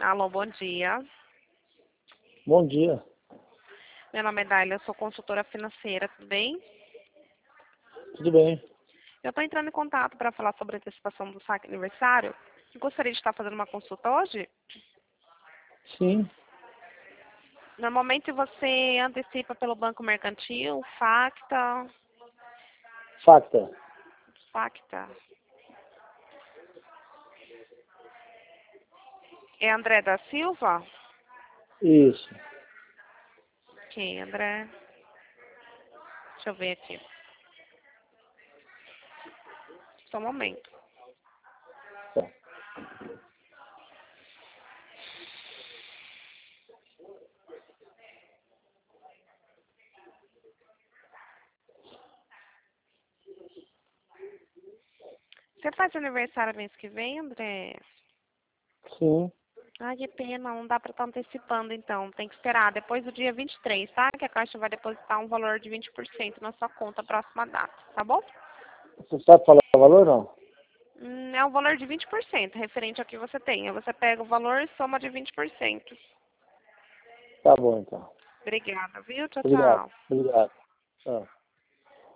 Alô, bom dia. Bom dia. Meu nome é Daila, eu sou consultora financeira, tudo bem? Tudo bem? Eu estou entrando em contato para falar sobre a antecipação do saque aniversário. Gostaria de estar fazendo uma consulta hoje? Sim. Normalmente você antecipa pelo Banco Mercantil, Facta, Facta. Facta. É André da Silva? Isso. Ok, André. Deixa eu ver aqui. Só um momento. Tá. Você faz aniversário mês que vem, André? Sim. Ai, que pena, não dá para estar antecipando então. Tem que esperar depois do dia 23, tá? Que a Caixa vai depositar um valor de 20% na sua conta próxima data, tá bom? Você sabe falar o valor, não? É um valor de 20% referente ao que você tem. Aí você pega o valor e soma de 20%. Tá bom, então. Obrigada, viu? Tchau, Obrigado. tchau. Obrigado. Tchau.